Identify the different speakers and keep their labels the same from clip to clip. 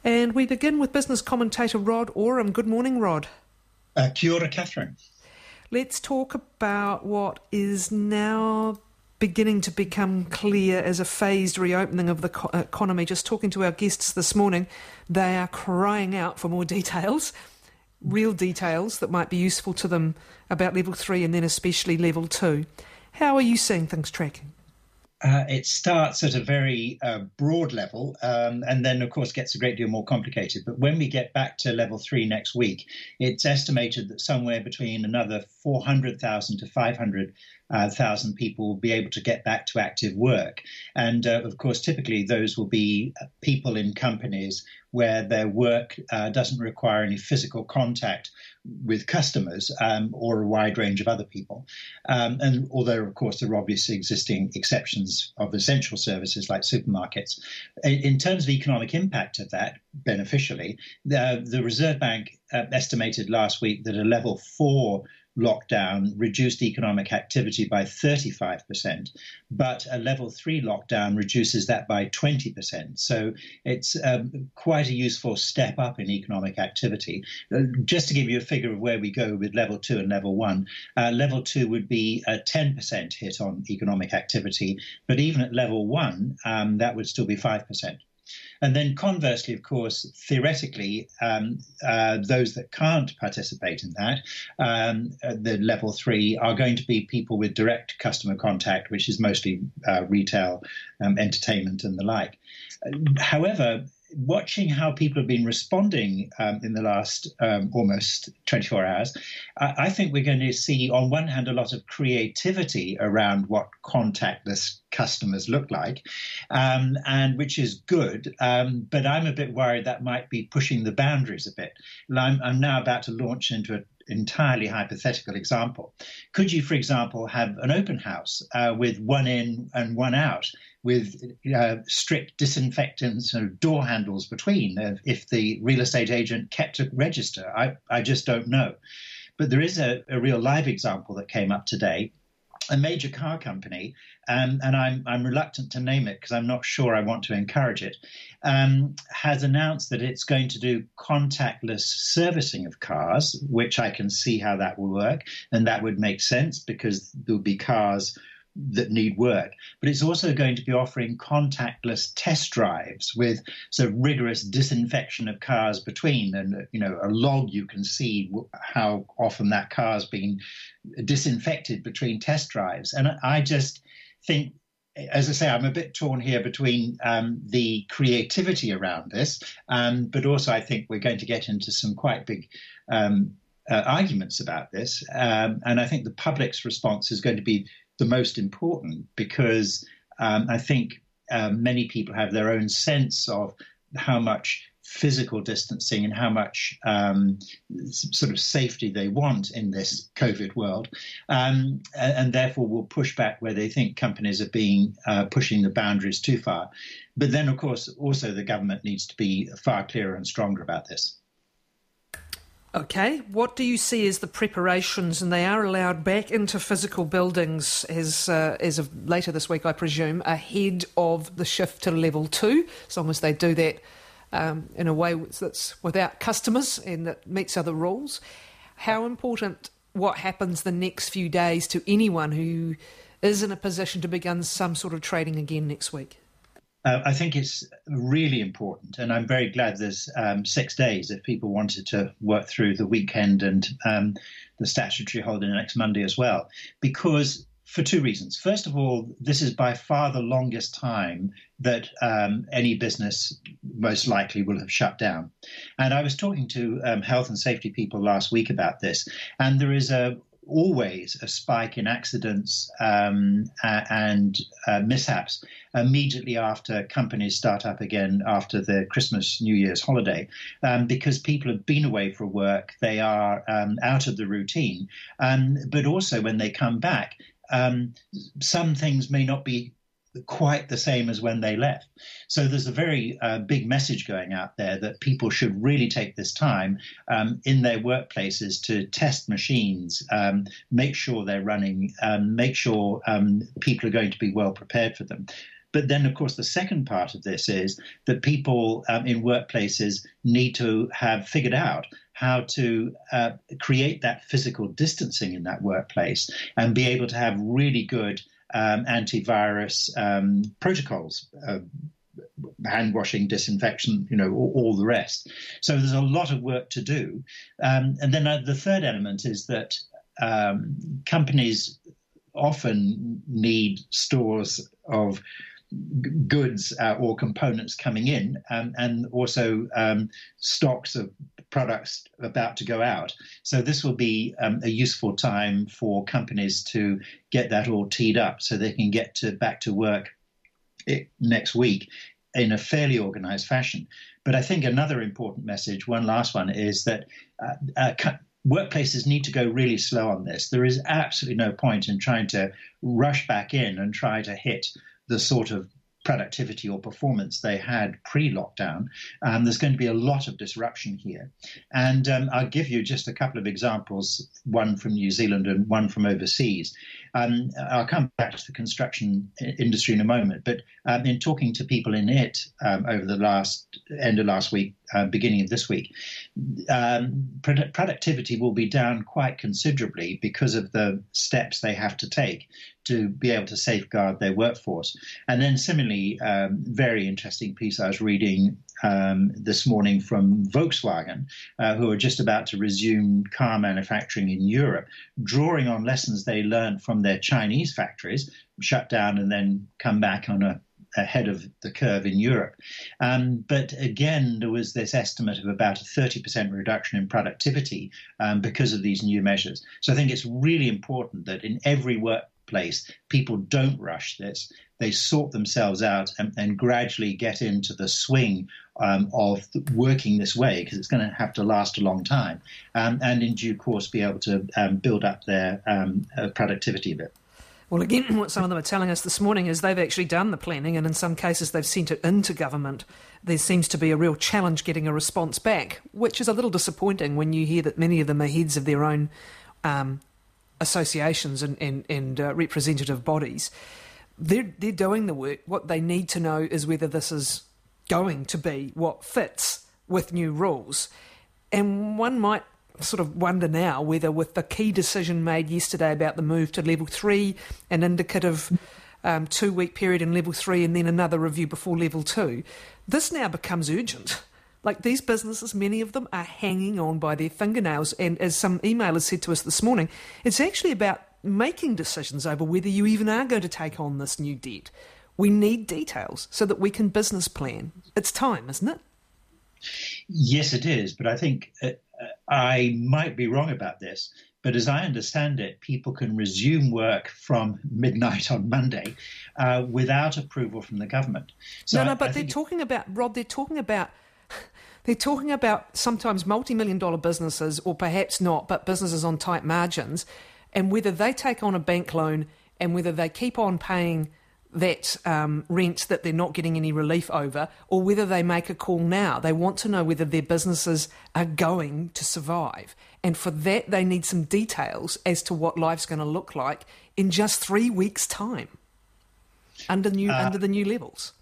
Speaker 1: And we begin with business commentator Rod Oram. Good morning, Rod.
Speaker 2: Kia ora, Catherine.
Speaker 1: Let's talk about what is now beginning to become clear as a phased reopening of the economy. Just talking to our guests this morning, they are crying out for more details, real details that might be useful to them about level 3 and then especially level 2. How are you seeing things tracking?
Speaker 2: It starts at a very broad level and then, of course, gets a great deal more complicated. But when we get back to level 3 next week, it's estimated that somewhere between another 400,000 to 500,000 people will be able to get back to active work. And, of course, typically those will be people in companies where their work doesn't require any physical contact with customers or a wide range of other people. And although, of course, there are obviously existing exceptions of essential services like supermarkets. In terms of economic impact of that, beneficially, the Reserve Bank estimated last week that a level 4 lockdown reduced economic activity by 35%, but a level 3 lockdown reduces that by 20%. So it's quite a useful step up in economic activity. Just to give you a figure of where we go with level 2 and level 1, level 2 would be a 10% hit on economic activity, but even at level 1, that would still be 5%. And then conversely, of course, theoretically, those that can't participate in that, the level 3, are going to be people with direct customer contact, which is mostly retail, entertainment and the like. However, watching how people have been responding in the last almost 24 hours, I think we're going to see, on one hand, a lot of creativity around what contactless customers look like, and which is good. But I'm a bit worried that might be pushing the boundaries a bit. I'm now about to launch into an entirely hypothetical example. Could you, for example, have an open house with one in and one out, with strict disinfectants and door handles between, if the real estate agent kept a register? I just don't know. But there is a real live example that came up today. A major car company, and I'm reluctant to name it because I'm not sure I want to encourage it, has announced that it's going to do contactless servicing of cars, which I can see how that will work. And that would make sense because there'll be cars that need work. But it's also going to be offering contactless test drives with sort of rigorous disinfection of cars between, and a log you can see how often that car's been disinfected between test drives. And I just think, as I say, I'm a bit torn here between the creativity around this, but also I think we're going to get into some quite big arguments about this. And I think the public's response is going to be the most important, because I think many people have their own sense of how much physical distancing and how much sort of safety they want in this COVID world, and therefore will push back where they think companies are being pushing the boundaries too far. But then, of course, also the government needs to be far clearer and stronger about this.
Speaker 1: Okay, what do you see as the preparations, and they are allowed back into physical buildings as of later this week, I presume, ahead of the shift to level 2, as long as they do that in a way that's without customers and that meets other rules? How important what happens the next few days to anyone who is in a position to begin some sort of trading again next week?
Speaker 2: I think it's really important, and I'm very glad there's 6 days if people wanted to work through the weekend and the statutory holiday next Monday as well, because for 2 reasons. First of all, this is by far the longest time that any business most likely will have shut down. And I was talking to health and safety people last week about this, and there is always a spike in accidents and mishaps immediately after companies start up again after the Christmas, New Year's holiday, because people have been away for work, they are out of the routine. But also when they come back, some things may not be quite the same as when they left. So there's a very big message going out there that people should really take this time in their workplaces to test machines, make sure they're running, make sure people are going to be well prepared for them. But then, of course, the second part of this is that people in workplaces need to have figured out how to create that physical distancing in that workplace and be able to have really good antivirus protocols, hand washing, disinfection, all the rest. So there's a lot of work to do. And then the third element is that companies often need stores of goods or components coming in, and also stocks of products about to go out. So this will be a useful time for companies to get that all teed up so they can get back to work next week in a fairly organized fashion. But I think another important message, one last one, is that workplaces need to go really slow on this. There is absolutely no point in trying to rush back in and try to hit the sort of productivity or performance they had pre-lockdown. There's going to be a lot of disruption here. And I'll give you just a couple of examples, one from New Zealand and one from overseas. I'll come back to the construction industry in a moment, but in talking to people in it over the end of last week, beginning of this week, productivity will be down quite considerably because of the steps they have to take to be able to safeguard their workforce. And then similarly, very interesting piece I was reading this morning from Volkswagen, who are just about to resume car manufacturing in Europe, drawing on lessons they learned from their Chinese factories, shut down and then come back on ahead of the curve in Europe. But again, there was this estimate of about a 30% reduction in productivity because of these new measures. So I think it's really important that in every workplace, people don't rush this. They sort themselves out and gradually get into the swing of working this way, because it's going to have to last a long time, and in due course be able to build up their productivity a bit.
Speaker 1: Well, again, what some of them are telling us this morning is they've actually done the planning, and in some cases they've sent it into government. There seems to be a real challenge getting a response back, which is a little disappointing when you hear that many of them are heads of their own associations and representative bodies. They're doing the work. What they need to know is whether this is going to be what fits with new rules. And one might sort of wonder now whether, with the key decision made yesterday about the move to level 3, an indicative 2-week period in level 3 and then another review before level 2, this now becomes urgent. Like, these businesses, many of them are hanging on by their fingernails, and as some emailers said to us this morning, it's actually about making decisions over whether you even are going to take on this new debt. We need details so that we can business plan. It's time, isn't it?
Speaker 2: Yes, it is, but I think I might be wrong about this, but as I understand it, people can resume work from midnight on Monday without approval from the government. So
Speaker 1: but they're talking about, Rod, they're talking about sometimes multi-million-dollar businesses, or perhaps not, but businesses on tight margins, and whether they take on a bank loan and whether they keep on paying that rent that they're not getting any relief over, or whether they make a call now. They want to know whether their businesses are going to survive. And for that, they need some details as to what life's going to look like in just 3 weeks' time under the new levels.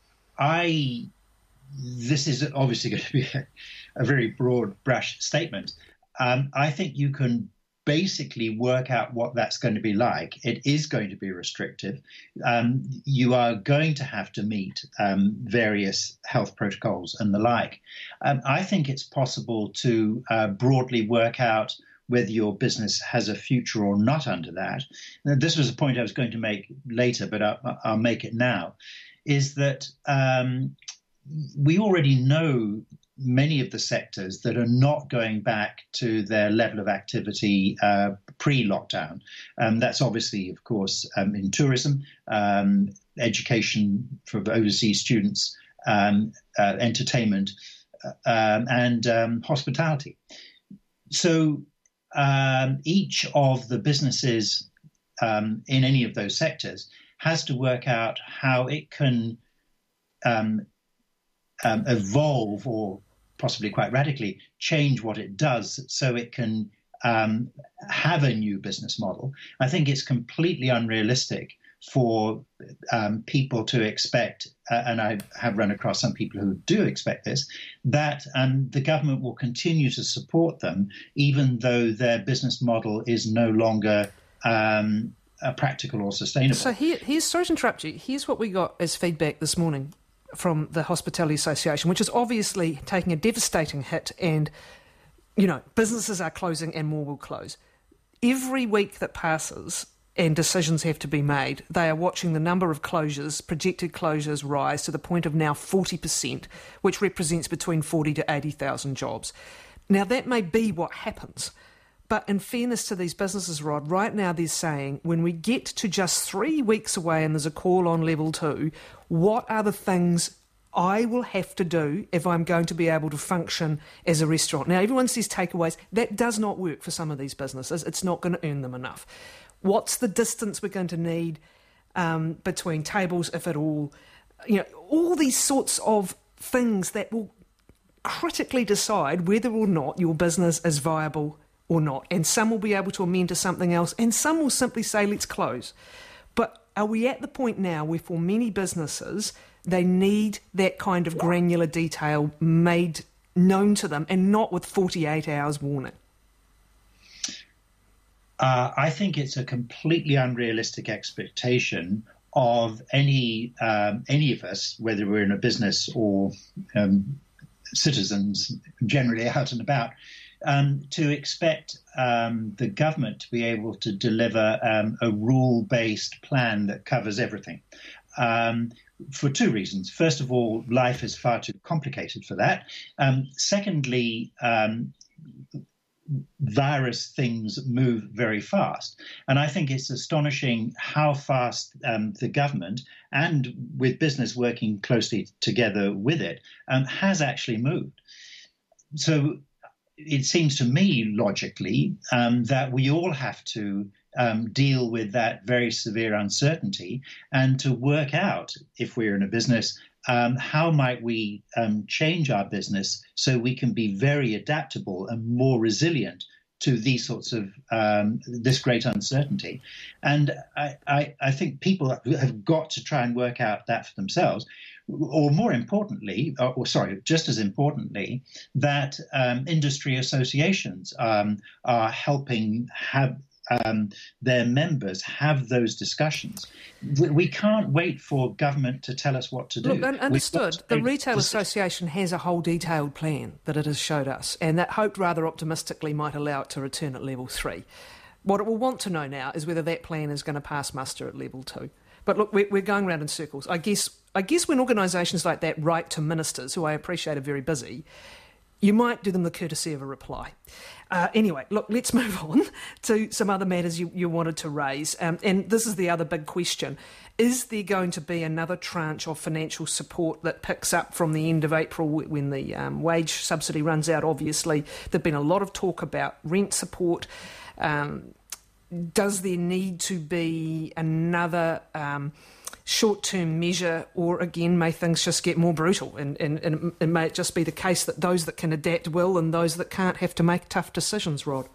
Speaker 1: This is obviously going to be a very broad brush statement. I think you can basically work out what that's going to be like. It is going to be restrictive. You are going to have to meet various health protocols and the like. I think it's possible to broadly work out whether your business has a future or not under that. Now, this was a point I was going to make later, but I'll make it now, is that we already know many of the sectors that are not going back to their level of activity pre-lockdown. That's obviously, of course, in tourism, education for overseas students, entertainment, and hospitality. So each of the businesses in any of those sectors has to work out how it can evolve, or possibly quite radically change what it does so it can have a new business model. I think it's completely unrealistic
Speaker 2: for people to expect, and I have run across some people who do expect this, that the government will continue to support them even though their business model is no longer practical or sustainable.
Speaker 1: So here's, sorry to interrupt you, here's what we got as feedback this morning from the Hospitality Association, which is obviously taking a devastating hit, and, businesses are closing and more will close. Every week that passes and decisions have to be made, they are watching the number of closures, projected closures, rise to the point of now 40%, which represents between 40 to 80,000 jobs. Now, that may be what happens, but in fairness to these businesses, Rod, right now they're saying when we get to just 3 weeks away and there's a call on level 2, what are the things I will have to do if I'm going to be able to function as a restaurant? Now, everyone says takeaways. That does not work for some of these businesses. It's not going to earn them enough. What's the distance we're going to need between tables, if at all? All these sorts of things that will critically decide whether or not your business is viable or not. And some will be able to amend to something else, and some will simply say, let's close. But are we at the point now where for many businesses, they need that kind of granular detail made known to them and not with 48 hours warning?
Speaker 2: I think it's a completely unrealistic expectation of any of us, whether we're in a business or citizens generally out and about, to expect the government to be able to deliver a rule-based plan that covers everything. For two reasons. First of all, life is far too complicated for that. Secondly, virus things move very fast. And I think it's astonishing how fast the government, and with business working closely together with it, has actually moved. So it seems to me logically that we all have to deal with that very severe uncertainty and to work out, if we're in a business, how might we change our business so we can be very adaptable and more resilient to these sorts of this great uncertainty. And I think people have got to try and work out that for themselves. Or more importantly, just as importantly, that industry associations are helping have their members have those discussions. We can't wait for government to tell us what to do.
Speaker 1: Look, understood. The Retail Association has a whole detailed plan that it has showed us, and that hoped rather optimistically might allow it to return at level 3. What it will want to know now is whether that plan is going to pass muster at level 2. But look, we're going round in circles. I guess when organisations like that write to ministers, who I appreciate are very busy, you might do them the courtesy of a reply. Anyway, look, let's move on to some other matters you wanted to raise. And this is the other big question. Is there going to be another tranche of financial support that picks up from the end of April when the wage subsidy runs out? Obviously, there's been a lot of talk about rent support. Does there need to be another short-term measure, or again, may things just get more brutal and may it just be the case that those that can adapt will and those that can't have to make tough decisions, Rod?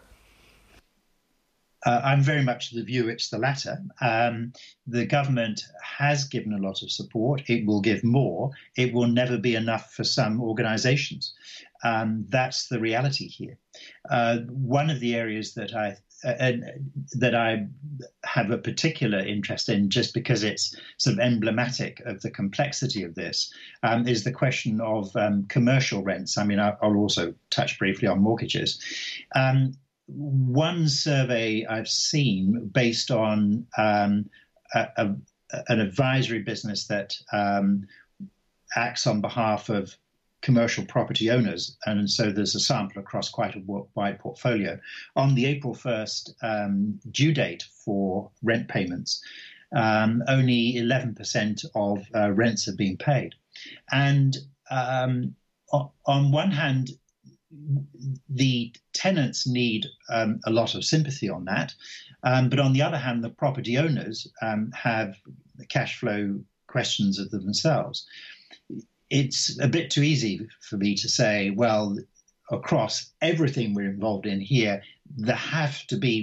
Speaker 2: I'm very much of the view it's the latter. The government has given a lot of support. It will give more. It will never be enough for some organisations. That's the reality here. One of the areas that I have a particular interest in, just because it's sort of emblematic of the complexity of this, is the question of commercial rents. I mean, I'll also touch briefly on mortgages. One survey I've seen based on an advisory business that acts on behalf of commercial property owners, and so there's a sample across quite a wide portfolio. On the April 1st due date for rent payments, only 11% of rents have been paid. And on one hand, the tenants need a lot of sympathy on that, but on the other hand, the property owners have cash flow questions of themselves. It's a bit too easy for me to say, well, across everything we're involved in here, there have to be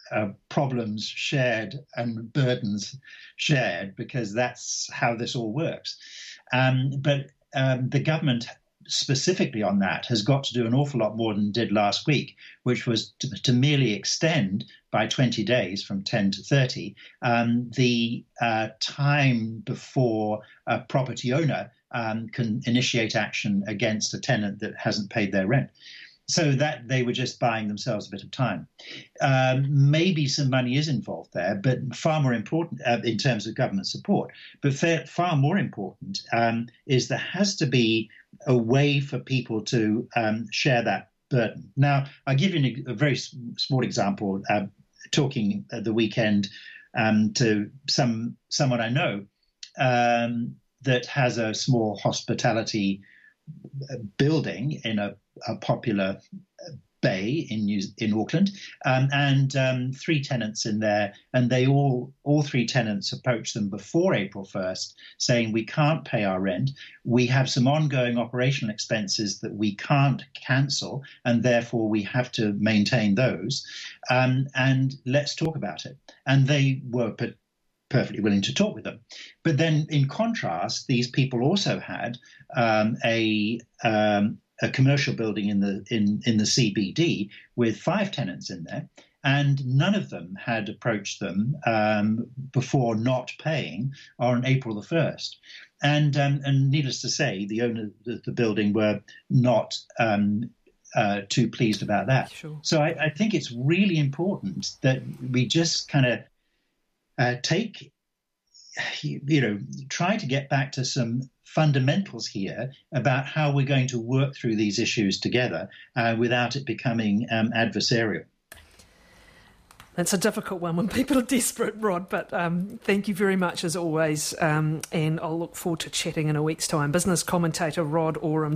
Speaker 2: problems shared and burdens shared, because that's how this all works. But the government specifically on that has got to do an awful lot more than it did last week, which was to merely extend by 20 days from 10 to 30 the time before a property owner can initiate action against a tenant that hasn't paid their rent. So that they were just buying themselves a bit of time. Maybe some money is involved there, but far more important in terms of government support. But far more important is there has to be a way for people to share that burden. Now, I'll give you a very small example. Talking at the weekend to someone I know that has a small hospitality building in a popular bay in Auckland, and 3 tenants in there, and they all 3 tenants approached them before April 1st saying, we can't pay our rent, we have some ongoing operational expenses that we can't cancel, and therefore we have to maintain those, and let's talk about it. And they were perfectly willing to talk with them. But then in contrast, these people also had a commercial building in the CBD with 5 tenants in there, and none of them had approached them before not paying on April the 1st. And needless to say, the owner of the building were not too pleased about that.
Speaker 1: Sure.
Speaker 2: So I think it's really important that we just kind of try to get back to some fundamentals here about how we're going to work through these issues together without it becoming adversarial.
Speaker 1: It's a difficult one when people are desperate, Rod, but thank you very much as always, and I'll look forward to chatting in a week's time. Business commentator Rod Oram